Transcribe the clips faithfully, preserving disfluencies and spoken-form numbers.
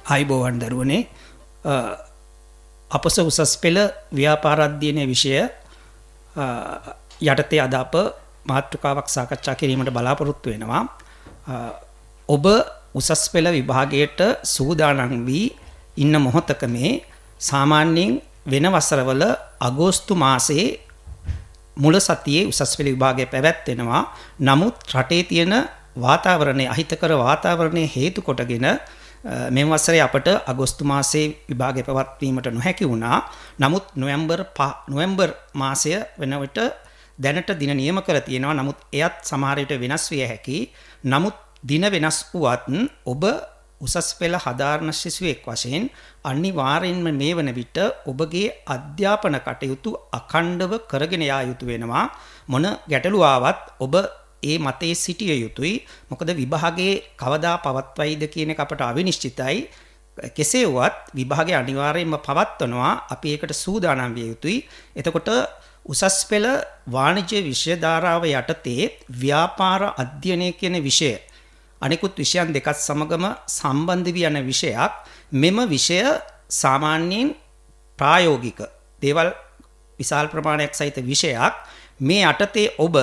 ආයිබෝවන් දරුවනේ අපස උසස් පෙළ ව්‍යාපාර අධ්‍යයනයේ විෂය යටතේ අද අප මාතෘකාවක් සාකච්ඡා කිරීමට බලාපොරොත්තු වෙනවා. ඔබ උසස් පෙළ විභාගයට සූදානම් වී ඉන්න මොහොතක මේ සාමාන්‍යයෙන් වෙන වසරවල අගෝස්තු මාසයේ මුල සතියේ උසස් පෙළ විභාගය පැවැත්වෙනවා. නමුත් රටේ තියෙන වාතාවරණය අහිතකර වාතාවරණය හේතු කොටගෙන මේ වසරේ අපට අගෝස්තු මාසයේ විභාගය පැවැත්වීමට නොහැකි වුණා. නමුත් නොවැම්බර් නොවැම්බර් මාසය වෙන විට දැනට දින නියම කර තියෙනවා. නමුත් එයත් සමහර විට වෙනස් විය හැකියි. නමුත් දින වෙනස් වුවත් ඔබ උසස් පෙළ හදාරන ශිෂ්‍යයෙක් වශයෙන් අනිවාර්යෙන්ම මේ වන විට ඔබගේ අධ්‍යාපන කටයුතු අඛණ්ඩව කරගෙන යා යුතු වෙනවා. මොන ගැටලු ආවත් ඔබ ඒ මතයේ සිටිය යුතුයි. මොකද විභාගයේ කවදා පවත්වයිද කියන එක අපට අවිනිශ්චිතයි. කෙසේ වුවත් විභාගය අනිවාර්යයෙන්ම පවත්වනවා. අපි ඒකට සූදානම් විය යුතුයි. එතකොට උසස් පෙළ වාණිජ්‍ය විෂය ධාරාව යටතේ ව්‍යාපාර අධ්‍යයනය කියන විෂය අනිකුත් විෂයන් දෙකත් සමගම සම්බන්ධ වී යන විෂයක්. මෙම විෂය සාමාන්‍යයෙන් ප්‍රායෝගික දේවල් විශාල ප්‍රමාණයක් සහිත විෂයක්. මේ යටතේ ඔබ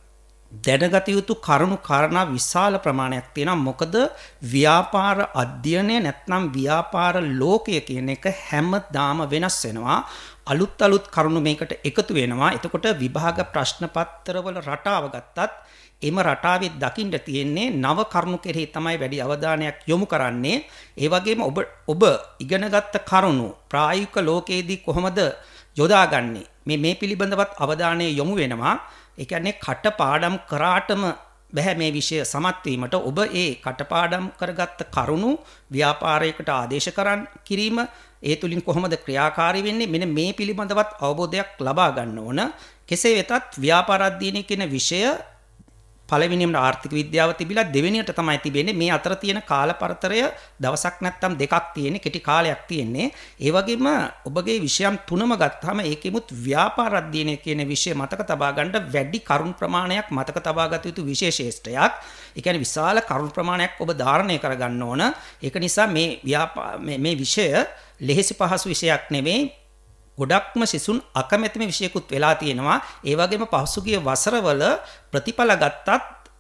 දැනගත යුතු කරුණු කාරණා විශාල ප්‍රමාණයක් තියෙනවා. මොකද ව්‍යාපාර අධ්‍යයනය නැත්නම් ව්‍යාපාර ලෝකය කියන එක හැමදාම වෙනස් වෙනවා. අලුත් අලුත් කරුණු මේකට එකතු වෙනවා. එතකොට විභාග ප්‍රශ්න පත්‍රවල රටාව ගත්තත් එම රටාවේ දකින්න තියෙන්නේ නව කරුණු කෙරෙහි තමයි වැඩි අවධානයක් යොමු කරන්නේ. ඒ වගේම ඔබ ඔබ ඉගෙනගත්ත කරුණු ප්‍රායෝගික ලෝකයේදී කොහොමද යොදාගන්නේ මේ මේ පිළිබඳවත් අවධානය යොමු වෙනවා. ඒ කියන්නේ කටපාඩම් කරාටම බෑ මේ විෂය සමත් වීමට. ඔබ ඒ කටපාඩම් කරගත්ත කරුණු ව්‍යාපාරයකට ආදේශ කරන් කිරීම, ඒ තුලින් කොහොමද ක්‍රියාකාරී වෙන්නේ, මෙන්න මේ පිළිබඳවත් අවබෝධයක් ලබා ගන්න ඕන. කෙසේ වෙතත් ව්‍යාපාර අධ්‍යයනය කියන විෂය පළවෙනියම ආර්ථික විද්‍යාව තිබිලා දෙවෙනියට තමයි තිබෙන්නේ. මේ අතර තියෙන කාල පරතරය දවසක් නැත්තම් දෙකක් තියෙන්නේ, කෙටි කාලයක් තියෙන්නේ. ඒ වගේම ඔබගේ විෂයම් තුනම ගත්තාම ඒකෙමුත් ව්‍යාපාර අධ්‍යයනය කියන විෂය මතක තබා ගන්න වැඩි කරුණු ප්‍රමාණයක් මතක තබා ගත යුතු විශේෂේෂ්ඨයක්. ඒ කියන්නේ විශාල කරුණු ප්‍රමාණයක් ඔබ ධාරණය කරගන්න ඕන. ඒක නිසා මේ ව්‍යාපා මේ විෂය ලෙහෙසි පහසු විෂයක් නෙමෙයි. ගොඩක්ම සිසුන් අකමැතිම විෂයකුත් වෙලා තියෙනවා. ඒ වගේම පහසුගිය වසරවල ප්‍රතිඵල ගත්තත්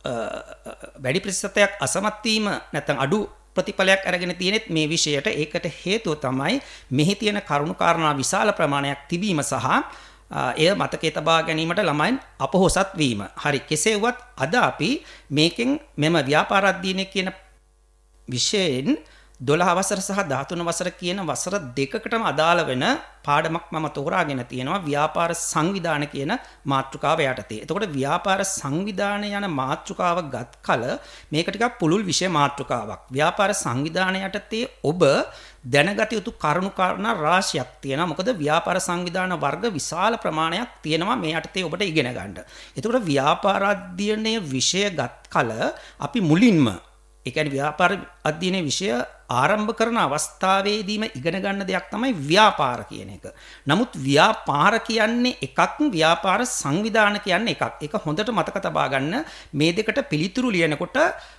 වැඩි ප්‍රතිශතයක් අසමත් වීම නැත්නම් අඩු ප්‍රතිඵලයක් අරගෙන තියෙනෙත් මේ විෂයට. ඒකට හේතුව තමයි මෙහි තියෙන කරුණු කාරණා විශාල ප්‍රමාණයක් තිබීම සහ එය මතකයේ තබා ගැනීමට ළමයින් අපොහොසත් වීම. හරි, කෙසේ වුවත් අද අපි මේකෙන් මෙම ව්‍යාපාර අධ්‍යයනය කියන විෂයෙන් දොළහ වසර සහ දහතුන වසර කියන වසර දෙකකටම අදාළ වෙන පාඩමක් මම තෝරාගෙන තියෙනවා ව්‍යාපාර සංවිධාන කියන මාතෘකාව යටතේ. එතකොට ව්‍යාපාර සංවිධාන යන මාතෘකාව ගත් කල මේක ටිකක් පුළුල් විෂය මාතෘකාවක්. ව්‍යාපාර සංවිධාන යටතේ ඔබ දැනගත යුතු කරුණු කාරණා රාශියක් තියෙනවා. මොකද ව්‍යාපාර සංවිධාන වර්ග විශාල ප්‍රමාණයක් තියෙනවා මේ යටතේ ඔබට ඉගෙන ගන්න. එතකොට ව්‍යාපාර අධ්‍යයනයේ විෂය ගත් කල අපි මුලින්ම ඒ කියන්නේ ව්‍යාපාර අධ්‍යයනයේ විෂය ආරම්භ කරන අවස්ථාවේදීම ඉගෙන ගන්න දෙයක් තමයි ව්‍යාපාර කියන එක. නමුත් ව්‍යාපාර කියන්නේ එකක්, ව්‍යාපාර සංවිධාන කියන්නේ එකක්. ඒක හොඳට මතක තබා ගන්න. මේ දෙකට පිළිතුරු ලියනකොට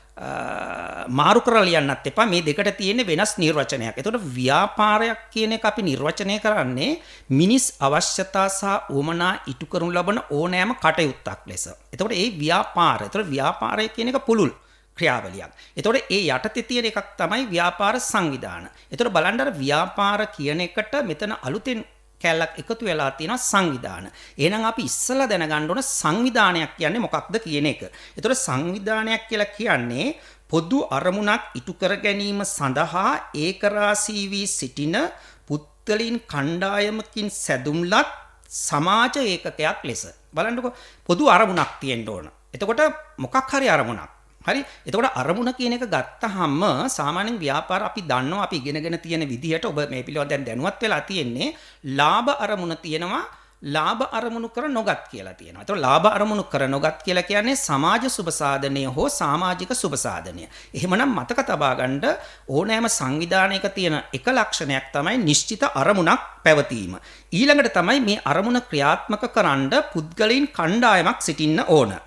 මාරු කරලා ලියන්නත් එපා. මේ දෙකට තියෙන වෙනස් නිර්වචනයක්. එතකොට ව්‍යාපාරයක් කියන එක අපි නිර්වචනය කරන්නේ මිනිස් අවශ්‍යතා සහ උවමනා ඉටු කරනු ලබන ඕනෑම කටයුත්තක් ලෙස. එතකොට ඒ ව්‍යාපාර. එතකොට ව්යාපාරය කියන එක පුළුල් ක්‍රියාවලියක්. එතකොට ඒ යටතේ තියෙන එකක් තමයි ව්‍යාපාර සංවිධාන. එතකොට බලන්න අර ව්‍යාපාර කියන එකට මෙතන අලුතෙන් කැලක් එකතු වෙලා තියෙනවා සංවිධාන. එහෙනම් අපි ඉස්සලා දැනගන්න ඕන සංවිධානයක් කියන්නේ මොකක්ද කියන එක. එතකොට සංවිධානයක් කියලා කියන්නේ පොදු අරමුණක් ඉටු කර ගැනීම සඳහා ඒකරාශී වී සිටින පුද්ගලයන් කණ්ඩායමකින් සැදුම්ලත් සමාජ ඒකකයක් ලෙස. බලන්නකො පොදු අරමුණක් තියෙන්න ඕන. එතකොට මොකක් හරි අරමුණක්. හරි, එතකොට අරමුණ කියන එක ගත්තාම සාමාන්‍යයෙන් ව්‍යාපාර අපි දන්නවා, අපි ඉගෙනගෙන තියෙන විදිහට ඔබ මේ පිළිවෙල දැන් දැනුවත් වෙලා තියෙන්නේ ලාභ අරමුණ තියෙනවා, ලාභ අරමුණු කර නොගත් කියලා තියෙනවා. එතකොට ලාභ අරමුණු කර නොගත් කියලා කියන්නේ සමාජ සුබ සාධනය හෝ සමාජික සුබ සාධනය. එහෙමනම් මතක තබා ගන්න ඕනෑම සංවිධානයක තියෙන එක ලක්ෂණයක් තමයි නිශ්චිත අරමුණක් පැවතීම. ඊළඟට තමයි මේ අරමුණ ක්‍රියාත්මක කරන්න පුද්ගලයන් කණ්ඩායමක් සිටින්න ඕන.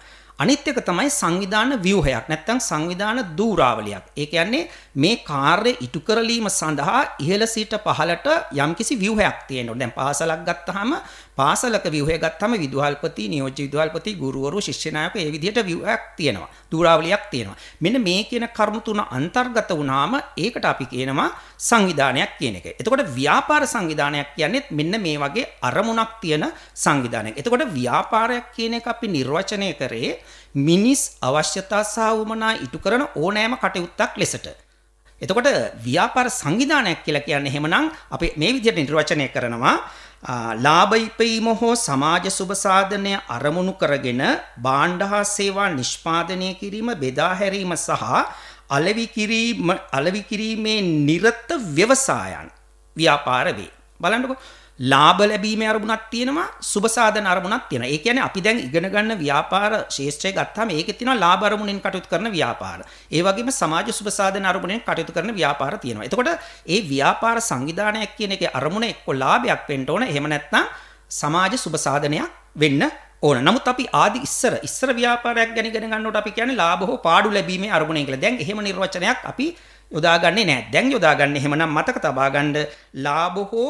අනිත් එක තමයි සංවිධාන ව්‍යුහයක් නැත්නම් සංවිධාන දූරාවලියක්. ඒ කියන්නේ මේ කාර්ය ඉටු කරලීම සඳහා ඉහළ සිට පහළට යම්කිසි ව්‍යුහයක් තියෙනවා. දැන් පාසලක් ගත්තාම පාසලක ව්‍යුහය ගත්තාම විදුහල්පති, නියෝජ්‍ය විදුහල්පති, ගුරුවරු, ශිෂ්‍ය නායක ඒ විදිහට ව්‍යුහයක් තියෙනවා. දූරාවලියක් තියෙනවා. මෙන්න මේ කියන කරුණු තුන අන්තර්ගත වුණාම ඒකට අපි කියනවා සංවිධානයක් කියන එක. එතකොට ව්‍යාපාර සංවිධානයක් කියන්නේ මෙන්න මේ වගේ අරමුණක් තියෙන සංවිධානයක්. එතකොට ව්‍යාපාරයක් කියන එක අපි නිර්වචනය කරේ මිනිස් අවශ්‍යතා සහ උවමනා ඉටු කරන ඕනෑම කටයුත්තක් ලෙසට. එතකොට ව්‍යාපාර සංවිධානයක් කියලා කියන්නේ එහෙමනම් අපි මේ විදිහට නිර්වචනය කරනවා ලාභ ඉපීම හෝ සමාජ සුබ සාධනය අරමුණු කරගෙන භාණ්ඩ හා සේවා නිෂ්පාදනය කිරීම, බෙදා හැරීම සහ අලෙවි කිරීම අලෙවි කිරීමේ නිරත ව්‍යවසායන් ව්‍යාපාර වේ. බලන්නකො ලාභ ලැබීමේ අරමුණක් තියෙනවා, සුබ සාධන අරමුණක් තියෙනවා. ඒ කියන්නේ අපි දැන් ඉගෙන ගන්න ව්‍යාපාර ශාස්ත්‍රය ගත්තාම ඒකේ තියෙනවා ලාභ අරමුණෙන් කටයුතු කරන ව්‍යාපාර. ඒ වගේම සමාජ සුබ සාධන අරමුණෙන් කටයුතු කරන ව්‍යාපාර තියෙනවා. එතකොට ඒ ව්‍යාපාර සංවිධානයක් කියන එකේ අරමුණ එක්ක ලාභයක් වෙන්න ඕන. එහෙම නැත්නම් සමාජ සුබ සාධනයක් වෙන්න ඕන. නමුත් අපි ආදි ඉස්සර ඉස්සර ව්‍යාපාරයක් ගැන ඉගෙන ගන්නකොට අපි කියන්නේ ලාභ හෝ පාඩු ලැබීමේ අරමුණෙන් කියලා. දැන් එහෙම නිර්වචනයක් අපි යොදාගන්නේ නැහැ. දැන් යොදාගන්නේ එහෙමනම් මතක තබා ගන්න ලාභ හෝ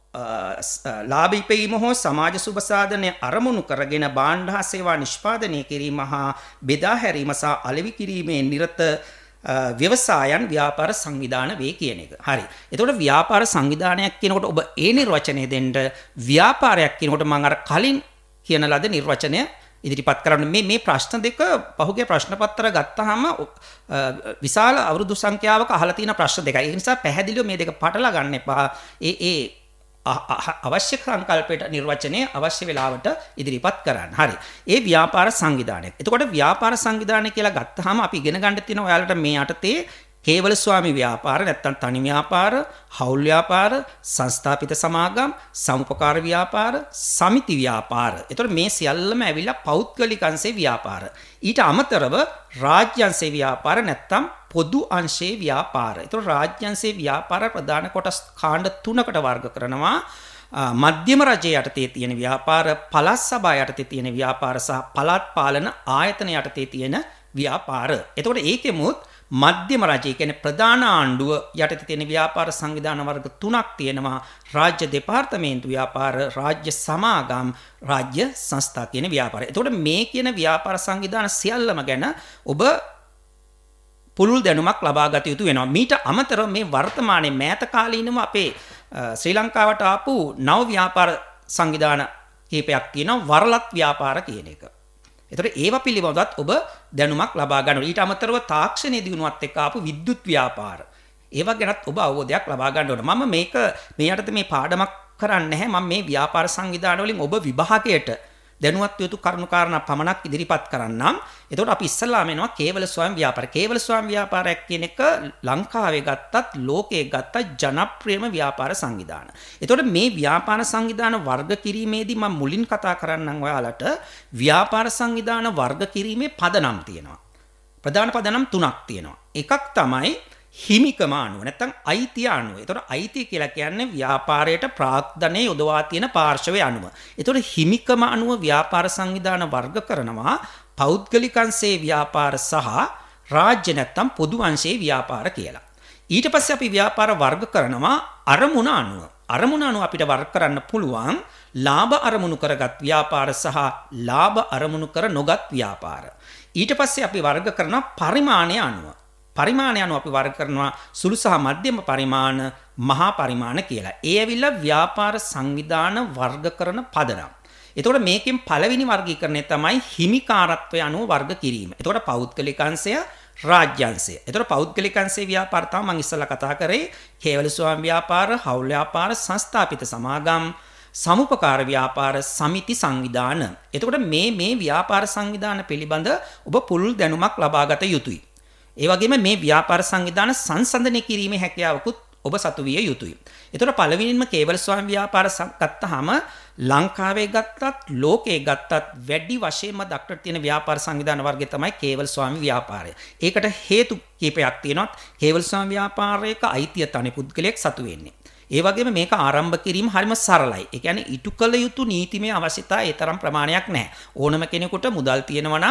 ලාභ ඉපීම හෝ සමාජ සුබ සාධනය අරමුණු කරගෙන භාණ්ඩ හා සේවා නිෂ්පාදනය කිරීම හා බෙදා හැරීම සහ අලෙවි කිරීමේ නිරත ව්‍යවසායන් ව්‍යාපාර සංවිධාන වේ කියන එක. හරි. එතකොට ව්‍යාපාර සංවිධානයක් කියනකොට ඔබ ඒ නිර්වචනය දෙන්න ව්‍යාපාරයක් කියනකොට මම අර කලින් කියන ලද නිර්වචනය ඉදිරිපත් කරන්න මේ මේ ප්‍රශ්න දෙක පහුගිය ප්‍රශ්න පත්‍ර ගත්තාම විශාල අවුරුදු සංඛ්‍යාවක අහලා තියෙන ප්‍රශ්න දෙකයි. ඒ නිසා පැහැදිලිව මේ දෙක පටලවා ගන්න එපා. ඒ ඒ අවශ්‍ය සංකල්පයට නිර්වචනය අවශ්‍ය වෙලාවට ඉදිරිපත් කරන්න. හරි. ඒ ව්‍යාපාර සංවිධානයක්. එතකොට ව්‍යාපාර සංවිධානය කියලා ගත්තාම අපි ඉගෙන ගන්න තියෙන ඔයාලට මේ යටතේ කේවල ස්වාමි ව්‍යාපාර නැත්නම් තනි ව්‍යාපාර, හවුල් ව්‍යාපාර, සංස්ථාපිත සමාගම්, සමුපකාර ව්‍යාපාර, සමිති ව්‍යාපාර. එතකොට මේ සියල්ලම ඇවිල්ලා පෞද්ගලික අංශේ ව්‍යාපාර. ඊට අමතරව රාජ්‍ය අංශේ ව්‍යාපාර නැත්නම් පොදු අංශේ ව්‍යාපාර. එතකොට රාජ්‍ය අංශේ ව්‍යාපාර ප්‍රධාන කොටස් කාණ්ඩ තුනකට වර්ග කරනවා. මධ්‍යම රජයේ යටතේ තියෙන ව්‍යාපාර, පළාත් සභා යටතේ තියෙන ව්‍යාපාර සහ පළාත් පාලන ආයතන යටතේ තියෙන ව්‍යාපාර. එතකොට ඒකෙමුත් මධ්‍යම රජය කියන්නේ ප්‍රධාන ආණ්ඩුව යටතේ තියෙන ව්‍යාපාර සංවිධාන වර්ග තුනක් තියෙනවා. රාජ්‍ය දෙපාර්තමේන්තු ව්‍යාපාර, රාජ්‍ය සමාගම්, රාජ්‍ය සංස්ථා කියන ව්‍යාපාර. එතකොට මේ කියන ව්‍යාපාර සංවිධාන සියල්ලම ගැන ඔබ පුළුල් දැනුමක් ලබා ගත යුතු වෙනවා. මීට අමතරව මේ වර්තමානයේ මෑත කාලීනව අපේ ශ්‍රී ලංකාවට ආපු නව ව්‍යාපාර සංවිධාන කීපයක් තියෙනවා. වරලත් ව්‍යාපාර කියන එක. එතකොට ඒවා පිළිබඳවත් ඔබ දැනුමක් ලබා ගන්න ඕනේ. ඊට අමතරව තාක්ෂණයේ දිනුවත් එක්ක ආපු විද්‍යුත් ව්‍යාපාර. ඒවා ගැනත් ඔබ අවබෝධයක් ලබා ගන්න ඕනේ. මම මේක මේ යටතේ මේ පාඩමක් කරන්නේ නැහැ. මම මේ ව්‍යාපාර සංවිධාන වලින් ඔබ විභාගයට දැනුවත් යුතු කරුණු කාරණා පමණක් ඉදිරිපත් කරන්නම්. එතකොට අපි ඉස්සල්ලාම එනවා කේවල ස්වයං ව්‍යාපාර. කේවල ස්වයං ව්‍යාපාරයක් කියන එක ලංකාවේ ගත්තත් ලෝකයේ ගත්තත් ජනප්‍රියම ව්‍යාපාර සංවිධාන. එතකොට මේ ව්‍යාපාර සංවිධාන වර්ග කිරීමේදී මම මුලින් කතා කරන්නම් ඔයාලට ව්‍යාපාර සංවිධාන වර්ග කිරීමේ පදනම් තියෙනවා. ප්‍රධාන පදනම් තුනක් තියෙනවා. එකක් තමයි හිමිකම අනුව නැත්නම් අයිතිය අනුව. ඒතකොට අයිතිය කියලා කියන්නේ ව්‍යාපාරයට ප්‍රාග්ධනයේ යොදවා තියෙන පාර්ශවයේ අනුව. ඒතකොට හිමිකම අනුව ව්‍යාපාර සංවිධාන වර්ග කරනවා පෞද්ගලික අංශේ ව්‍යාපාර සහ රාජ්‍ය නැත්නම් පොදු අංශේ ව්‍යාපාර කියලා. ඊට පස්සේ අපි ව්‍යාපාර වර්ග කරනවා අරමුණ අනුව. අරමුණ අනුව අපිට වර්ග කරන්න පුළුවන් ලාභ අරමුණු කරගත් ව්‍යාපාර සහ ලාභ අරමුණු කර නොගත් ව්‍යාපාර. ඊට පස්සේ අපි වර්ග කරනවා පරිමාණය අනුව. පරිමාණය අනුව අපි වර්ග කරනවා සුළු සහ මධ්‍යම පරිමාණ, මහා පරිමාණ කියලා. ඒ ඇවිල්ලා ව්‍යාපාර සංවිධාන වර්ග කරන පදනම්. එතකොට මේකෙන් පළවෙනි වර්ගීකරණය තමයි හිමිකාරත්වය අනුව වර්ග කිරීම. එතකොට පෞද්ගලික අංශය, රාජ්‍ය අංශය. එතකොට පෞද්ගලික අංශයේ ව්‍යාපාර තමයි මම ඉස්සෙල්ලා කතා කරේ. කේවල ස්වයං ව්‍යාපාර, හවුල් ව්‍යාපාර, සංස්ථාපිත සමාගම්, සමුපකාර ව්‍යාපාර, සමිති සංවිධාන. එතකොට මේ මේ ව්‍යාපාර සංවිධාන පිළිබඳ ඔබ පුළුල් දැනුමක් ලබා ගත යුතුයි. ඒ වගේම මේ ව්‍යාපාර සංවිධාන සංසන්දනය කිරීමේ හැකියාවකුත් ඔබ සතු විය යුතුයි. ඒතර පළවෙනින්ම කේවල ස්වයං ව්‍යාපාර ගත්තාම ලංකාවේ ගත්තත් ලෝකයේ ගත්තත් වැඩි වශයෙන්ම දක්නට තියෙන ව්‍යාපාර සංවිධාන වර්ගය තමයි කේවල ස්වාමි ව්‍යාපාරය. ඒකට හේතු කීපයක් තියෙනවා. කේවල ස්වාමි ව්‍යාපාරයක අයිතිය තනි පුද්ගලයෙක් සතු වෙන්නේ. ඒ වගේම මේක ආරම්භ කිරීම හරිම සරලයි. ඒ කියන්නේ ඉටු කළ යුතු නීතිමය අවශ්‍යතා ඒ තරම් ප්‍රමාණයක් නැහැ. ඕනම කෙනෙකුට මුදල් තියෙනවා නම්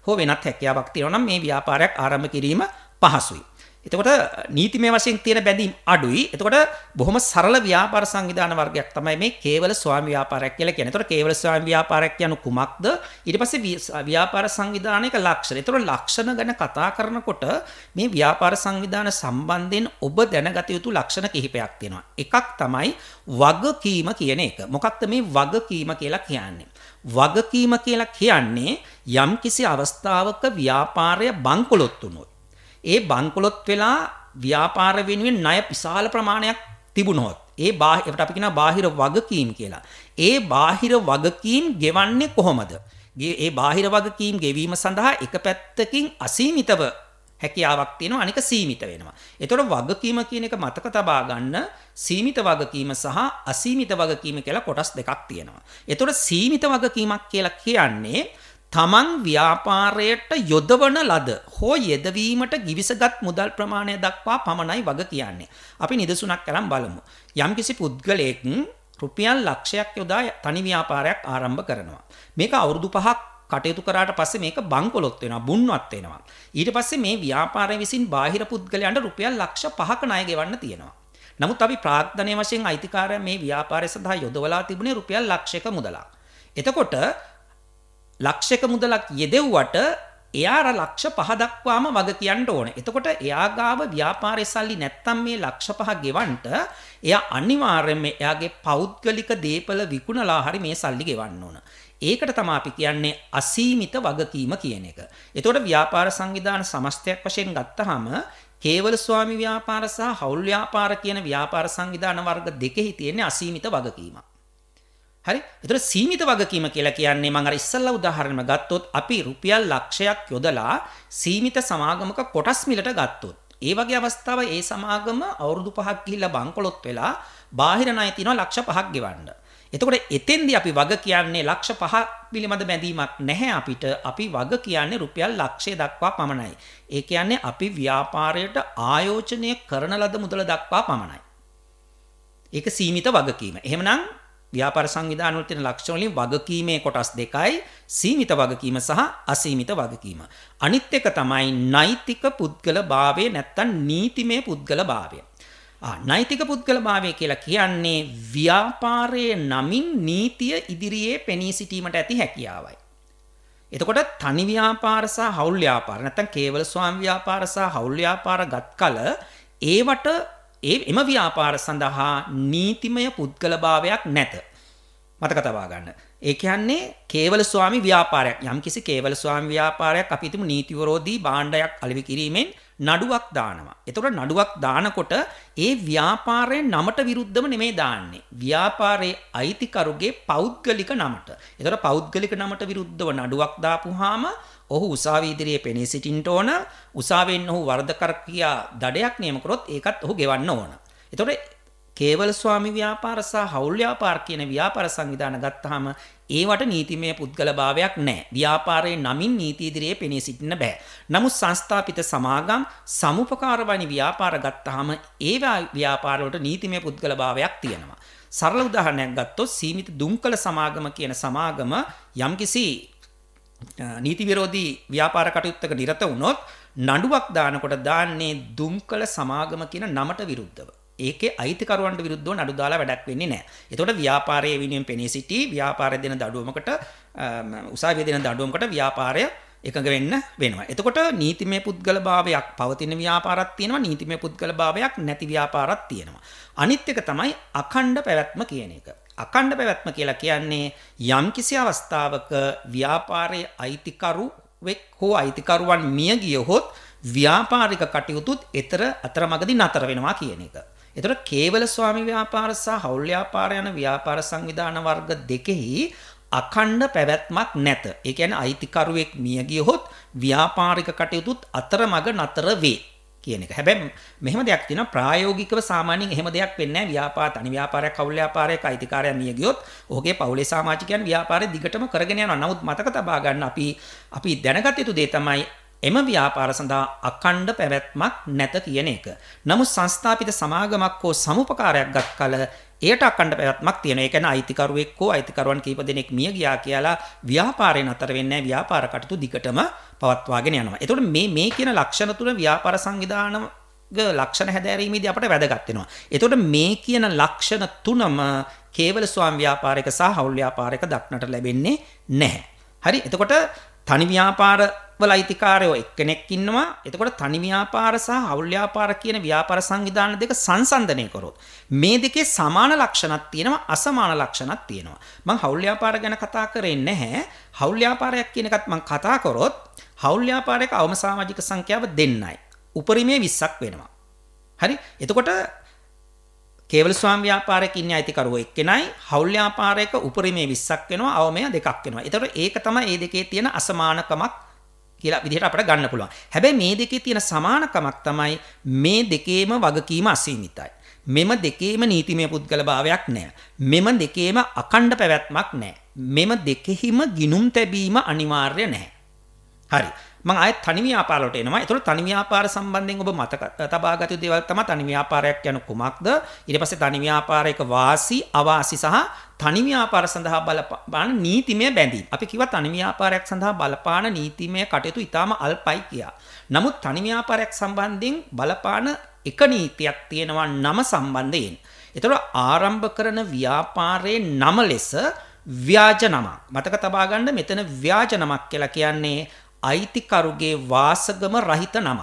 හෝ වෙනත් හැකියාවක් තියෙනවා නම් මේ ව්‍යාපාරයක් ආරම්භ කිරීම පහසුයි. එතකොට නීතිමය වශයෙන් තියෙන බැඳීම් අඩුයි. එතකොට බොහොම සරල ව්‍යාපාර සංවිධාන වර්ගයක් තමයි මේ කේවල ස්වාමි ව්‍යාපාරයක් කියලා කියන්නේ. එතකොට කේවල ස්වාමි ව්‍යාපාරයක් කියන කුමක්ද? ඊට පස්සේ ව්‍යාපාර සංවිධානයක ලක්ෂණ. එතකොට ලක්ෂණ ගැන කතා කරනකොට මේ ව්‍යාපාර සංවිධාන සම්බන්ධයෙන් ඔබ දැනගත යුතු ලක්ෂණ කිහිපයක් තියෙනවා. එකක් තමයි වගකීම කියන එක. මොකක්ද මේ වගකීම කියලා කියන්නේ? වගකීම කියලා කියන්නේ යම්කිසි අවස්ථාවක ව්‍යාපාරය බංකොලොත් වුණොත් ඒ බංකොලොත් වෙලා ව්‍යාපාර වෙනුවෙන් ණය විශාල ප්‍රමාණයක් තිබුණොත් ඒ බාහිර අපි කියනවා බාහිර වගකීම් කියලා. ඒ බාහිර වගකීම් ගෙවන්නේ කොහොමද? ඒ බාහිර වගකීම් ගෙවීම සඳහා එක පැත්තකින් අසීමිතව හැකියාවක් තියෙනවා අනික සීමිත වෙනවා. ඒතකොට වගකීම කියන එක මතක තබා ගන්න සීමිත වගකීම සහ අසීමිත වගකීම කියලා කොටස් දෙකක් තියෙනවා. ඒතකොට සීමිත වගකීමක් කියලා කියන්නේ තමන් ව්‍යාපාරයට යොදවන ලද හෝ යෙදවීමට ගිවිසගත් මුදල් ප්‍රමාණය දක්වා පමණයි වග කියන්නේ. අපි නිදසුනක් කරන් බලමු. යම්කිසි පුද්ගලයෙක් රුපියල් ලක්ෂයක් යොදා තනි ව්‍යාපාරයක් ආරම්භ කරනවා. මේක අවුරුදු පහක් කටයුතු කරාට පස්සේ මේක බංකොලොත් වෙනවා, බුන්වත් වෙනවා. ඊට පස්සේ මේ ව්‍යාපාරය විසින් බාහිර පුද්ගලයන්ට රුපියල් ලක්ෂ පහක ණය ගෙවන්න තියෙනවා. නමුත් අපි ප්‍රාග්ධනීය වශයෙන් අයිතිකාරය මේ ව්‍යාපාරය සඳහා යොදවලා තිබුණේ රුපියල් ලක්ෂයක මුදලක්. එතකොට ලක්ෂයක මුදලක් යෙදෙව්වට එයාට ලක්ෂ පහ දක්වාම වග කියන්න ඕනේ. එතකොට එයා ගාව ව්‍යාපාරයේ සල්ලි නැත්තම් මේ ලක්ෂ පහ ගෙවන්න එයා අනිවාර්යයෙන්ම එයාගේ පෞද්ගලික දේපල විකුණලා හරි මේ සල්ලි ගෙවන්න ඕන. ඒකට තමයි අපි කියන්නේ අසීමිත වගකීම කියන එක. එතකොට ව්‍යාපාර සංවිධාන සමස්තයක් වශයෙන් ගත්තාම කේවල ස්වාමි ව්‍යාපාර සහ හවුල් ව්‍යාපාර කියන ව්‍යාපාර සංවිධාන වර්ග දෙකෙහි තියෙන අසීමිත වගකීමක්. හරි. ඒතර සීමිත වගකීම කියලා කියන්නේ මම අර ඉස්සල්ලා උදාහරණයක් ගත්තොත් අපි රුපියල් ලක්ෂයක් යොදලා සීමිත සමාගමක කොටස් මිලට ගත්තොත් ඒ වගේ අවස්ථාව ඒ සමාගම අවුරුදු පහක් ගිහිල්ලා බංකොලොත් වෙලා බාහිර ණය තියනවා ලක්ෂ පහක් ගෙවන්න. එතකොට එතෙන්දී අපි වග කියන්නේ ලක්ෂ පහ පිළිබඳ බැඳීමක් නැහැ අපිට. අපි වග කියන්නේ රුපියල් ලක්ෂය දක්වා පමණයි. ඒ කියන්නේ අපි ව්‍යාපාරයට ආයෝජනය කරන ලද මුදල දක්වා පමණයි. ඒක සීමිත වගකීම. එහෙමනම් ව්‍යාපාර සංවිධාන වල තියෙන ලක්ෂණ වලින් වගකීමේ කොටස් දෙකයි සීමිත වගකීම සහ අසීමිත වගකීම. අනිත් එක තමයි නෛතික පුද්ගල භාවය නැත්තම් නීතිමය පුද්ගල භාවය. ආ නෛතික පුද්ගල භාවය කියලා කියන්නේ ව්‍යාපාරයේ නමින් නීතිය ඉදිරියේ පෙනී සිටීමට ඇති හැකියාවයි. එතකොට තනි ව්‍යාපාර සහ හවුල් ව්‍යාපාර නැත්තම් කේවල ස්වාමි ව්‍යාපාර සහ හවුල් ව්‍යාපාර ගත් කල ඒවට ඒ එම ව්‍යාපාර සඳහා නීතිමය පුද්ගල භාවයක් නැත. මතක තබා ගන්න. ඒ කියන්නේ කේවල ස්වාමි ව්‍යාපාරයක්. යම්කිසි කේවල ස්වාමි ව්‍යාපාරයක් අපි හිතමු නීති විරෝධී භාණ්ඩයක් අලෙවි කිරීමෙන් නඩුවක් දානවා. එතකොට නඩුවක් දානකොට ඒ ව්‍යාපාරයේ නමට විරුද්ධව නෙමෙයි දාන්නේ. ව්‍යාපාරයේ අයිතිකරුගේ පෞද්ගලික නමට. එතකොට පෞද්ගලික නමට විරුද්ධව නඩුවක් දාපුවාම ඔහු උසාවිය ඉදිරියේ පෙනී සිටින්න ඕන. උසාවියෙන් ඔහු වරදකර කියා දඩයක් නියම කරොත් ඒකත් ඔහු ගෙවන්න ඕන. එතකොට කේවල ස්වාමි ව්‍යාපාර සහ හවුල් ව්‍යාපාර කියන ව්‍යාපාර සංවිධාන ගත්තාම ඒවට නීතිමය පුද්ගල භාවයක් නැහැ. ව්‍යාපාරයේ නමින් නීති ඉදිරියේ පෙනී සිටින්න බෑ. නමුත් සංස්ථාපිත සමාගම් සමුපකාර වනි ව්‍යාපාර ගත්තාම ඒ ව්‍යාපාර වලට නීතිමය පුද්ගල භාවයක් තියෙනවා. සරල උදාහරණයක් ගත්තොත් සීමිත දුම්කල සමාගම කියන සමාගම යම්කිසි නීති විරෝධී ව්‍යාපාර කටයුත්තක නිරත වුණොත් නඩුවක් දානකොට දාන්නේ දුම්කල සමාගම කියන නමට විරුද්ධව. ඒකේ අයිතිකරුවන්ට විරුද්ධව නඩු දාලා වැඩක් වෙන්නේ නැහැ. එතකොට ව්‍යාපාරයේ විනියම් පෙනී සිටි ව්‍යාපාරය දෙන දඩුවමකට උසාවිය දෙන දඩුවමකට ව්‍යාපාරය එකඟ වෙන්න වෙනවා. එතකොට නීතිමය පුද්ගල භාවයක් පවතින ව්‍යාපාරයක් තියෙනවා, නීතිමය පුද්ගල භාවයක් නැති ව්‍යාපාරයක් තියෙනවා. අනිත් එක තමයි අඛණ්ඩ පැවැත්ම කියන එක. අඛණ්ඩ පැවැත්ම කියලා කියන්නේ යම්කිසි අවස්ථාවක ව්‍යාපාරයේ අයිතිකරුවෙක් හෝ අයිතිකරුවන් මිය ගියහොත් ව්‍යාපාරික කටයුතුත් ඊතර අතරමඟදී නතර වෙනවා කියන එක. එතකොට කේවල ස්වාමි ව්‍යාපාර සහ හවුල් ව්‍යාපාර යන ව්‍යාපාර සංවිධාන වර්ග දෙකෙහි අඛණ්ඩ පැවැත්මක් නැත. ඒ කියන්නේ අයිතිකරුවෙක් මිය ගියහොත් ව්‍යාපාරික කටයුතුත් අතරමඟ නතර වේ කියන එක. හැබැයි මෙහෙම දෙයක් තියෙනවා ප්‍රායෝගිකව සාමාන්‍යයෙන් එහෙම දෙයක් වෙන්නේ නැහැ. ව්‍යාපාර තනි ව්‍යාපාරයක් හවුල් ව්‍යාපාරයක අයිතිකාරයා මිය ගියොත් ඔහුගේ පවුලේ සමාජිකයන් ව්‍යාපාරය දිගටම කරගෙන යනවා. නමුත් මතක තබා ගන්න අපි අපි දැනගත යුතු දේ තමයි එම ව්‍යාපාර සඳහා අඛණ්ඩ පැවැත්මක් නැත කියන එක. නමුත් සංස්ථාපිත සමාගමක් හෝ සමුපකාරයක් ගත් කල ඒට අඛණ්ඩ පැවැත්මක් තියෙනවා. ඒ කියන්නේ අයිතිකරුවෙක් හෝ අයිතිකරුවන් කීප දෙනෙක් මිය ගියා කියලා ව්‍යාපාරේ නතර වෙන්නේ නැහැ. ව්‍යාපාර කටයුතු දිගටම පවත්වාගෙන යනවා. එතකොට මේ මේ කියන ලක්ෂණ තුන ව්‍යාපාර සංවිධානම ලක්ෂණ හැදෑරීමේදී අපට වැදගත් වෙනවා. එතකොට මේ කියන ලක්ෂණ තුනම කේවල ස්වාම් ව්‍යාපාරික සහ හවුල් ව්‍යාපාරික දක්නට ලැබෙන්නේ නැහැ. හරි. එතකොට තනි ව්‍යාපාර වල අයිතිකාරයෝ එක්කෙනෙක් ඉන්නවා. එතකොට තනි ව්‍යාපාර සහ හවුල් ව්‍යාපාර කියන ව්‍යාපාර සංවිධාන දෙක සංසන්දනය කරොත් මේ දෙකේ සමාන ලක්ෂණක් තියෙනවා, අසමාන ලක්ෂණක් තියෙනවා. මම හවුල් ව්‍යාපාර ගැන කතා කරේ නැහැ. හවුල් ව්‍යාපාරයක් කියන එකත් මම කතා කරොත් හවුල් ව්‍යාපාරයක අවම සමාජික සංඛ්‍යාව දෙන්නයි. උපරිමයේ විස්සක් වෙනවා. හරි. එතකොට කේවල ස්වාම් ව්‍යාපාරයක ඉන්නේ අයිතිකරුවෝ එක්කෙනයි, හවුල් ව්‍යාපාරයක උපරිමයේ විස්සක් වෙනවා, අවමය දෙකක් වෙනවා. එතකොට ඒක තමයි මේ දෙකේ තියෙන අසමානකමක් කියලා විදිහට අපිට ගන්න පුළුවන්. හැබැයි මේ දෙකේ තියෙන සමානකමක් තමයි මේ දෙකේම වගකීම අසීමිතයි. මෙම දෙකේම නීතිමය පුද්ගල භාවයක් නැහැ. මෙම දෙකේම අඛණ්ඩ පැවැත්මක් නැහැ. මෙම දෙකෙහිම ගිනුම් තැබීම අනිවාර්ය නැහැ. හරි. මම ආයෙත් තනි ව්‍යාපාර වලට එනවා. ඒතකොට තනි ව්‍යාපාර සම්බන්ධයෙන් ඔබ මතක තබා ගත යුතු දේවල් තමයි තනි ව්‍යාපාරයක් යන කුමක්ද? ඊට පස්සේ තනි ව්‍යාපාරයක වාසි, අවාසි සහ තනි ව්‍යාපාර සඳහා බලපාන නීතිමය බැඳීම්. අපි කිව්වා තනි ව්‍යාපාරයක් සඳහා බලපාන නීතිමය කටයුතු ඊටාම අල්පයි කියලා. නමුත් තනි ව්‍යාපාරයක් සම්බන්ධයෙන් බලපාන එක නීතියක් තියෙනවා නම සම්බන්ධයෙන්. ඒතකොට ආරම්භ කරන ව්‍යාපාරයේ නම ලෙස ව්‍යාජ නමක්. මතක තබා ගන්න මෙතන ව්‍යාජ නමක් කියලා කියන්නේ අයිතිකරුගේ වාසගම රහිත නම.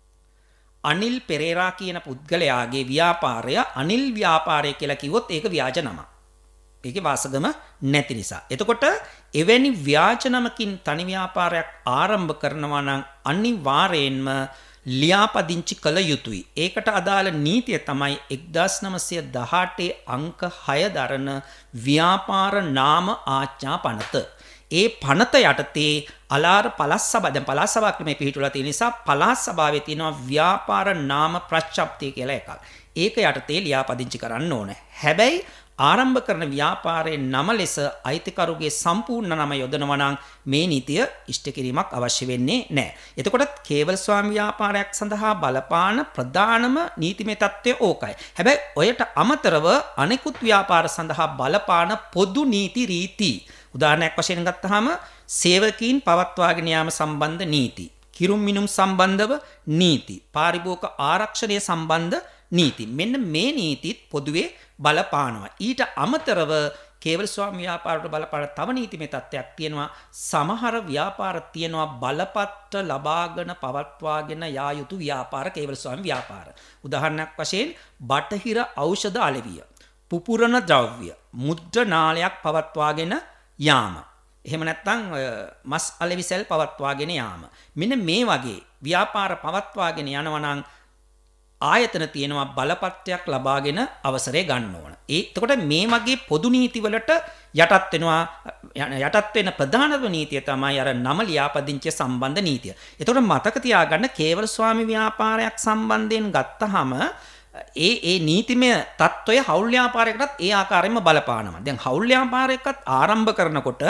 අනිල් පෙරේරා කියන පුද්ගලයාගේ ව්‍යාපාරය අනිල් ව්‍යාපාරය කියලා කිව්වොත් ඒක ව්‍යාජ නමක්. ඒකේ වාසගම නැති නිසා. එතකොට එවැනි ව්‍යාජ නමකින් තනි ව්‍යාපාරයක් ආරම්භ කරනවා නම් අනිවාර්යයෙන්ම ලියාපදිංචි කළ යුතුයි. ඒකට අදාළ නීතිය තමයි එක්දාස් නවසිය දහඅටේ අංක හය දරන ව්‍යාපාර නාම ආච්ඡා පනත. ඒ පනත යටතේ අලාර පළාත් සභාව දැන් පළාත් සභාව ක්‍රමයේ පිළිතුරලා තියෙන නිසා පළාත් සභාවේ තියෙනවා ව්‍යාපාර නාම ප්‍රච්ඡප්තිය කියලා එකක්. ඒක යටතේ ලියාපදිංචි කරන්න ඕනේ. හැබැයි ආරම්භ කරන ව්‍යාපාරයේ නම ලෙස අයිතිකරුගේ සම්පූර්ණ නම යොදනවා නම් මේ නීතිය ඉෂ්ට කිරීමක් අවශ්‍ය වෙන්නේ නැහැ. එතකොට කේවල ස්වාම ව්‍යාපාරයක් සඳහා බලපාන ප්‍රධානම නීතිමය තත්ත්වය ඕකයි. හැබැයි ඔයට අමතරව අනෙකුත් ව්‍යාපාර සඳහා බලපාන පොදු නීති රීති උදාහරණයක් වශයෙන් ගත්තාම සේවකීන් පවත්වාගෙන යාම සම්බන්ධ නීති, කිරුම් මිනුම් සම්බන්ධව නීති, පාරිභෝගික ආරක්ෂණය සම්බන්ධ නීති. මෙන්න මේ නීතිත් පොදුවේ බලපානවා. ඊට අමතරව කේවල ස්වාම ව්‍යාපාරවලට බලපාන තව නීතිමය තත්ත්වයක් තියෙනවා. සමහර ව්‍යාපාර තියෙනවා බලපත්‍ර ලබාගෙන පවත්වාගෙන යා යුතු ව්‍යාපාර කේවල ස්වාම ව්‍යාපාර. උදාහරණයක් වශයෙන් බටහිර ඖෂධ අලෙවිය, පුපුරන ද්‍රව්‍ය, මුද්‍රණාලයක් පවත්වාගෙන යාම. එහෙම නැත්නම් මස් අලෙවිසෙල් පවත්වාගෙන යාම. මෙන්න මේ වගේ ව්‍යාපාර පවත්වාගෙන යනවා නම් ආයතන තියෙනවා බලපත්‍රයක් ලබාගෙන අවසරය ගන්න ඕන. ඒ එතකොට මේ වගේ පොදු නීති වලට යටත් වෙනවා යටත් වෙන ප්‍රධානම නීතිය තමයි අර නම ලියාපදිංචිය සම්බන්ධ නීතිය. එතකොට මතක තියාගන්න කේවල ස්වාමි ව්‍යාපාරයක් සම්බන්ධයෙන් ගත්තාම ඒ ඒ නීතිමය තත්ත්වය හවුල් ව්‍යාපාරයකටත් ඒ ආකාරයෙන්ම බලපානවා. දැන් හවුල් ව්‍යාපාරයකත් ආරම්භ කරනකොට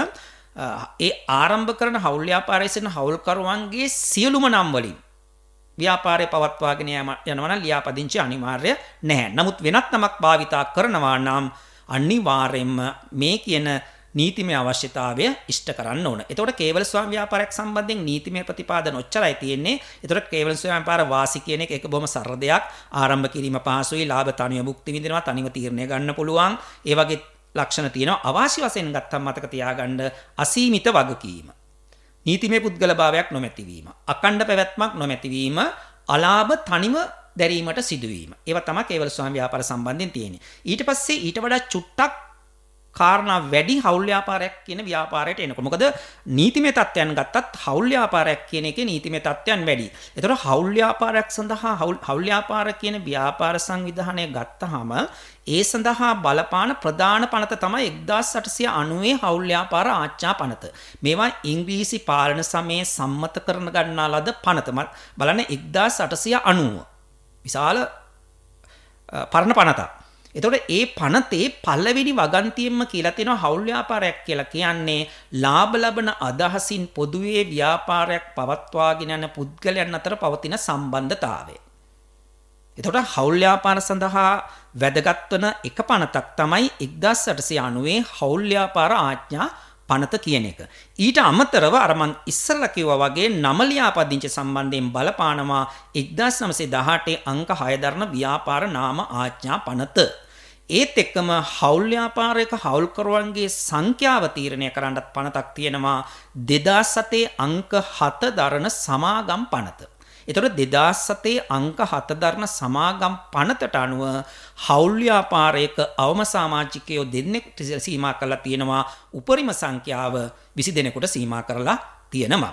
ඒ ආරම්භ කරන හවුල් ව්‍යාපාරයේ සිටින හවුල්කරුවන්ගේ සියලුම නම් වලින් ව්‍යාපාරය පවත්වාගෙන යනවා නම් ලියාපදිංචි අනිවාර්ය නැහැ. නමුත් වෙනත් නමක් භාවිතා කරනවා නම් අනිවාර්යයෙන්ම මේ කියන නීතිමය අවශ්‍යතාවය ඉෂ්ට කරන්න ඕන. එතකොට කේවල ස්වාම ව්‍යාපාරයක් සම්බන්ධයෙන් නීතිමය ප්‍රතිපාදන ඔච්චරයි තියෙන්නේ. එතකොට කේවල ස්වාම ව්‍යාපාර වාසි කියන එක ඒක බොහොම සරල දෙයක්. ආරම්භ කිරීම පහසුයි, ලාභ තනියම භුක්ති විඳිනවා, තනියම තීරණය ගන්න පුළුවන්. ඒ වගේ ලක්ෂණ තියෙනවා. අවාසි වශයෙන් ගත්තම මතක තියාගන්න අසීමිත වගකීම. නීතිමය පුද්ගල භාවයක් නොමැතිවීම, අඛණ්ඩ පැවැත්මක් නොමැතිවීම, අලාභ තනිව දැරීමට සිදුවීම. ඒවා තමයි කේවල ස්වාම ව්‍යාපාර සම්බන්ධයෙන් තියෙන්නේ. ඊට පස්සේ ඊට වඩා චුට්ටක් කාරණා වැඩි හවුල් ව්‍යාපාරයක් කියන ව්යාපාරයට එනකොට. මොකද නීතිමය තත්ත්වයන් ගත්තත් හවුල් ව්‍යාපාරයක් කියන එකේ නීතිමය තත්ත්වයන් වැඩි. ඒතකොට හවුල් ව්‍යාපාරයක් සඳහා හවුල් හවුල් ව්‍යාපාර කියන ව්යාපාර සංවිධානය ගත්තාම ඒ සඳහා බලපාන ප්‍රධාන පනත තමයි එක්දාස් අටසිය අනූවේ හවුල් ව්‍යාපාර ආච්ඡා පනත. මේවා ඉංග්‍රීසි පාලන සමයේ සම්මත කරන ගන්නා ලද පනත. බලන්න එක්දාස් අටසිය අනූව. විශාල පරණ පනතක්. එතකොට ඒ පනතේ පළවෙනි වගන්තියෙන්ම කියලා තියෙනවා හවුල් ව්‍යාපාරයක් කියලා කියන්නේ ලාභ ලබන අදහසින් පොදුවේ ව්‍යාපාරයක් පවත්වාගෙන යන පුද්ගලයන් අතර පවතින සම්බන්ධතාවය. එතකොට හවුල් ව්‍යාපාර සඳහා වැදගත් වන එක පනතක් තමයි එක්දාස් අටසිය අනූවේ හවුල් ව්‍යාපාර ආඥා පනත කියන එක. ඊට අමතරව අර මං ඉස්සරලා කිව්වා වගේ නම ලියාපදිංචි සම්බන්ධයෙන් බලපානවා එක්දාස් නවසිය දහඅටේ අංක හය දරන ව්‍යාපාර නාම ආඥා පනත. ඒත් එක්කම හවුල් ව්‍යාපාරයක හවුල්කරුවන්ගේ සංඛ්‍යාව තීරණය කරන්නත් පනතක් තියෙනවා දෙදාස් හතේ අංක හත දරන සමාගම් පනත. එතකොට දෙදාස් හතේ අංක හත දරන සමාගම් පනතට අනුව හවුල් ව්‍යාපාරයක අවම සමාජිකයෝ දෙන්නෙකුට සීමා කරලා තියෙනවා උපරිම සංඛ්‍යාව විසි දෙනෙකුට සීමා කරලා තියෙනවා.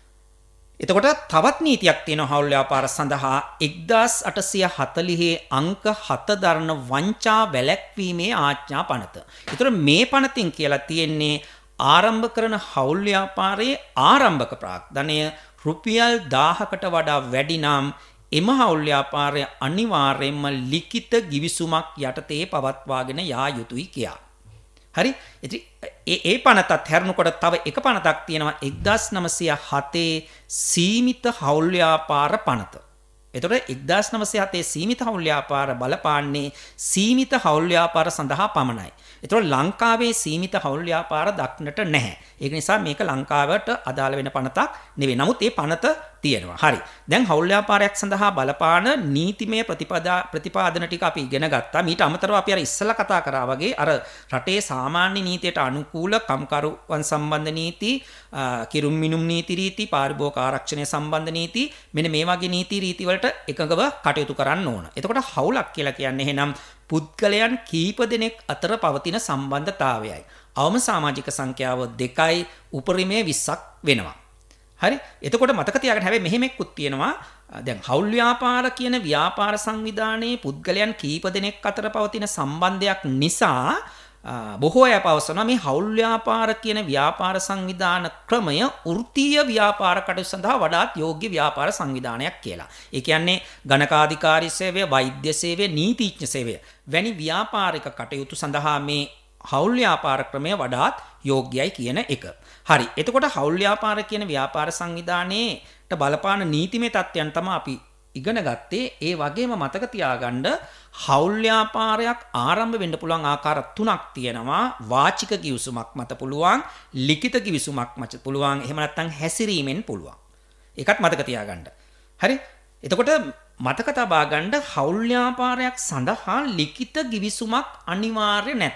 එතකොට තවත් නීතියක් තියෙනවා හවුල් ව්‍යාපාර සඳහා එක්දාස් අටසිය හතළිහේ අංක හත දරන වංචා වැළැක්වීමේ ආඥා පනත. ඒතර මේ පනතින් කියලා තියෙන්නේ ආරම්භ කරන හවුල් ව්‍යාපාරයේ ආරම්භක ප්‍රාග්ධනය රුපියල් දාහකට වඩා වැඩි නම් එම හවුල් ව්‍යාපාරය අනිවාර්යයෙන්ම ලිඛිත ගිවිසුමක් යටතේ පවත්වාගෙන යා යුතුයි කියා. හරි? ඉතින් ඒ ඒ පනතත් හැරුණකොට තව එක පනතක් තියෙනවා එක්දාස් නවසිය හතේ සීමිත හවුල් ව්‍යාපාර පනත. එතකොට එක්දාස් නවසිය හතේ සීමිත හවුල් ව්‍යාපාර බලපාන්නේ සීමිත හවුල් ව්‍යාපාර සඳහා පමණයි. එතකොට ලංකාවේ සීමිත හවුල් ව්‍යාපාර දක්නට නැහැ. ඒක නිසා මේක ලංකාවට අදාළ වෙන පනතක් නෙවෙයි. නමුත් මේ පනත තියෙනවා. හරි. දැන් හවුල් ව්‍යාපාරයක් සඳහා බලපාන නීතිමය ප්‍රතිපදා ප්‍රතිපාදන ටික අපි ඉගෙන ගත්තා. මීට අමතරව අපි අර ඉස්සෙල්ලා කතා කරා වගේ අර රටේ සාමාන්‍ය නීතියට අනුකූල කම්කරුවන් සම්බන්ධ නීති, කිරුම් මිනුම් නීති රීති, පාරිභෝගික ආරක්ෂණය සම්බන්ධ නීති මෙන්න මේ වගේ නීති රීති වලට එකඟව කටයුතු කරන්න ඕන. එතකොට හවුලක් කියලා කියන්නේ එහෙනම් පුද්ගලයන් කීප දෙනෙක් අතර පවතින සම්බන්ධතාවයයි. අවම සමාජික සංඛ්‍යාව දෙකයි උපරිමයේ විස්සක් වෙනවා. හරි? එතකොට මතක තියාගන්න හැබැයි මෙහෙම එක්කුත් තියෙනවා. දැන් හවුල් ව්‍යාපාර කියන ව්‍යාපාර සංවිධානයේ පුද්ගලයන් කීප දෙනෙක් අතර පවතින සම්බන්ධයක් නිසා බොහෝ අය පවසනවා මේ හවුල් ව්‍යාපාර කියන ව්‍යාපාර සංවිධාන ක්‍රමය වෘත්තීය ව්‍යාපාර කටයුතු සඳහා වඩාත් යෝග්‍ය ව්‍යාපාර සංවිධානයක් කියලා. ඒ කියන්නේ ගණකාධිකාරී සේවය, වෛද්‍ය සේවය, නීතිඥ සේවය වැනි ව්‍යාපාරික කටයුතු සඳහා මේ හවුල් ව්‍යාපාර ක්‍රමය වඩාත් යෝග්‍යයි කියන එක. හරි. එතකොට හවුල් ව්‍යාපාර කියන ව්‍යාපාර සංවිධානයේට බලපාන නීතිමය තත්ත්වයන් තමයි අපි ඉගෙන ගත්තේ. ඒ වගේම මතක තියාගන්න හවුල් ව්‍යාපාරයක් ආරම්භ වෙන්න පුළුවන් ආකාර තුනක් තියෙනවා. වාචික කිවිසුමක් මත පුළුවන්, ලිඛිත කිවිසුමක් මත පුළුවන්, එහෙම නැත්නම් හැසිරීමෙන් පුළුවන්. ඒකත් මතක තියාගන්න. හරි? එතකොට මතක තබා ගන්න හවුල් ව්‍යාපාරයක් සඳහා ලිඛිත කිවිසුමක් අනිවාර්ය නැත.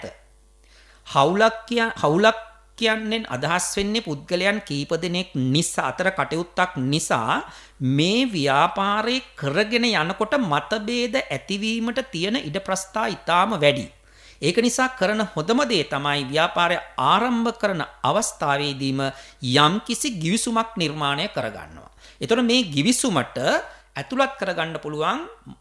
හවුලක් කිය හවුලක් කියන්නේ අදහස් වෙන්නේ පුද්ගලයන් කීප දෙනෙක් නිසා අතර කටයුත්තක් නිසා මේ ව්‍යාපාරේ කරගෙන යනකොට මතභේද ඇතිවීමට තියෙන ඉඩ ප්‍රස්ථා ඉතාම වැඩි. ඒක නිසා කරන හොඳම දේ තමයි ව්‍යාපාරය ආරම්භ කරන අවස්ථාවේදීම යම්කිසි ගිවිසුමක් නිර්මාණය කරගන්නවා. ඒතර මේ ගිවිසුමට ඇතුළත් කරගන්න පුළුවන්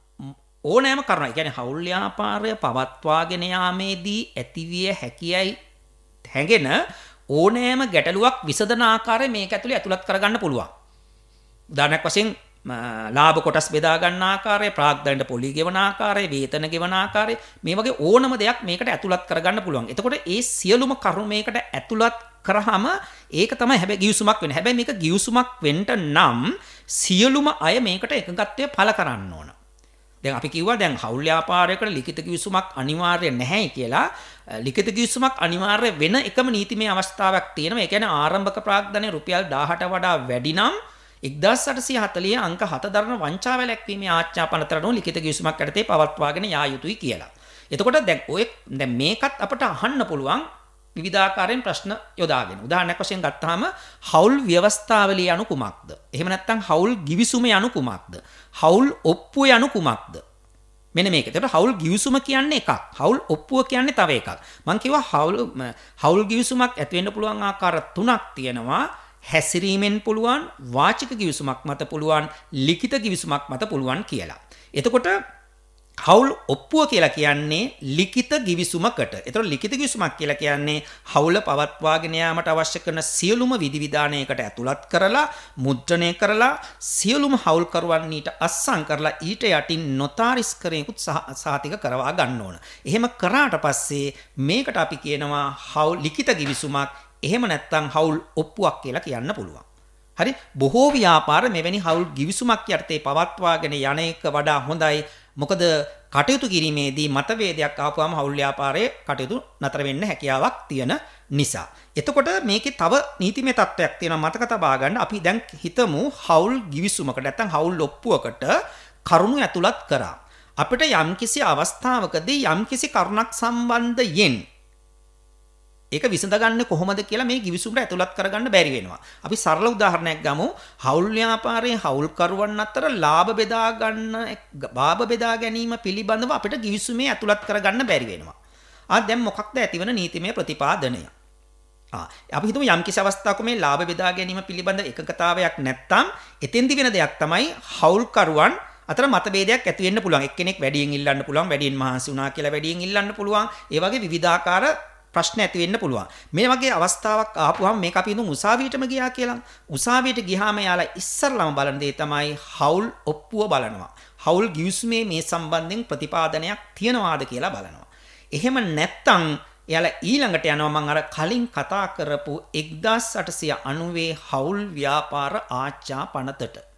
ඕනෑම කරුණක්. කියන්නේ හවුල් ව්‍යාපාරය පවත්වාගෙන යාමේදී ඇතිවිය හැකියයි හැඟෙන ඕනෑම ගැටලුවක් විසඳන ආකාරය මේක ඇතුලේ ඇතුළත් කරගන්න පුළුවන්. උදාහරණයක් වශයෙන් ලාභ කොටස් බෙදා ගන්න ආකාරය, ප්‍රාග්ධනයට පොලි ගෙවන ආකාරය, වේතන ගෙවන ආකාරය මේ වගේ ඕනම දෙයක් මේකට ඇතුළත් කරගන්න පුළුවන්. එතකොට ඒ සියලුම කරුණු මේකට ඇතුළත් කරාම ඒක තමයි හැබැයි ගිවිසුමක් වෙන්නේ. හැබැයි මේක ගිවිසුමක් වෙන්න නම් සියලුම අය මේකට එකඟත්වය පළ කරන්න ඕන. දැන් අපි කිව්වා දැන් හවුල් ව්‍යාපාරයකට ලිඛිත කිවිසුමක් අනිවාර්ය නැහැ කියලා. ලිඛිත කිවිසුමක් අනිවාර්ය වෙන එකම නීතිමය අවස්ථාවක් තියෙනවා. ඒ කියන්නේ ආරම්භක ප්‍රාග්ධනය රුපියල් දහයට වඩා වැඩි නම් එක්දාස් අටසිය හතළිහ අංක හත දරන වංචා වැළැක්වීමේ ආඥා පනතරණෝ ලිඛිත කිවිසුමක් යටතේ පවත්වාගෙන යා යුතුයි කියලා. එතකොට දැන් ඔය දැන් මේකත් අපට අහන්න පුළුවන් විවිධාකාරයෙන් ප්‍රශ්න යොදාගෙන. උදාහරණයක් වශයෙන් ගත්තාම හවුල් ව්‍යවස්ථාවලිය යනු කුමක්ද? එහෙම නැත්නම් හවුල් ගිවිසුම යනු කුමක්ද? හවුල් ඔප්පුව යනු කුමක්ද? මෙන්න මේක. ඒකට හවුල් ගිවිසුම කියන්නේ එකක්. හවුල් ඔප්පුව කියන්නේ තව එකක්. මම කිව්වා හවුල් හවුල් ගිවිසුමක් ඇති වෙන්න පුළුවන් ආකාර තුනක් තියෙනවා. හැසිරීමෙන් පුළුවන්, වාචික ගිවිසුමක් මත පුළුවන්, ලිඛිත ගිවිසුමක් මත පුළුවන් කියලා. එතකොට හවුල් ඔප්පුව කියලා කියන්නේ ලිඛිත ගිවිසුමකට. ඒතකොට ලිඛිත ගිවිසුමක් කියලා කියන්නේ හවුල පවත්වාගෙන යාමට අවශ්‍ය කරන සියලුම විධිවිධානයකට ඇතුළත් කරලා, මුද්‍රණය කරලා, සියලුම හවුල්කරුවන් ඊට අස්සම් කරලා ඊට යටින් නොතාරිස් කරේකුත් සහතික කරවා ගන්න ඕන. එහෙම කරාට පස්සේ මේකට අපි කියනවා හවුල් ලිඛිත ගිවිසුමක්. එහෙම නැත්නම් හවුල් ඔප්පුවක් කියලා කියන්න පුළුවන්. හරි? බොහෝ ව්‍යාපාර මෙවැනි හවුල් ගිවිසුමක් යටතේ පවත්වාගෙන යන එක වඩා හොඳයි. මොකද කටයුතු කිරීමේදී මතභේදයක් ආපුවම හවුල් ව්‍යාපාරයේ කටයුතු නතර වෙන්න හැකියාවක් තියෙන නිසා. එතකොට මේකේ තව නීතිමය තත්ත්වයක් තියෙනවා මතක තබා ගන්න. අපි දැන් හිතමු හවුල් ගිවිසුමකට නැත්නම් හවුල් ඔප්පුවකට කරුණු ඇතුළත් කරා. අපිට යම්කිසි අවස්ථාවකදී යම්කිසි කරුණක් සම්බන්ධයෙන් ඒක විසඳගන්නේ කොහොමද කියලා මේ ගිවිසුමට ඇතුළත් කරගන්න බැරි වෙනවා. අපි සරල උදාහරණයක් ගමු. හවුල් ව්‍යාපාරයේ හවුල්කරුවන් අතර ලාභ බෙදා ගන්න ලාභ බෙදා ගැනීම පිළිබඳව අපිට ගිවිසුමේ ඇතුළත් කරගන්න බැරි වෙනවා. ආ දැන් මොකක්ද ඇතිවන නීතිමය ප්‍රතිපාදනය? ආ අපි හිතමු යම්කිසි අවස්ථාවක මේ ලාභ බෙදා ගැනීම පිළිබඳ එකඟතාවයක් නැත්නම් එතෙන්දි වෙන දෙයක් තමයි හවුල්කරුවන් අතර මතභේදයක් ඇති වෙන්න පුළුවන්. එක්කෙනෙක් වැඩියෙන් ඉල්ලන්න පුළුවන්, වැඩියෙන් මහන්සි වුණා කියලා වැඩියෙන් ඉල්ලන්න පුළුවන්. ඒ වගේ විවිධාකාර ප්‍රශ්න ඇති වෙන්න පුළුවන්. මේ වගේ අවස්ථාවක් ආපුවම මේක අපි හිතමු උසාවියටම ගියා කියලා. උසාවියට ගියාම යාලා ඉස්සරළම බලන දේ තමයි හවුල් ඔප්පුව බලනවා. හවුල් ගිවිසුමේ මේ සම්බන්ධයෙන් ප්‍රතිපාදනයක් තියනවාද කියලා බලනවා. එහෙම නැත්නම් එයාලා ඊළඟට යනවා මම අර කලින් කතා කරපු එක්දාස් අටසිය අනූවේ හවුල් ව්‍යාපාර ආච්ඡා පනතට.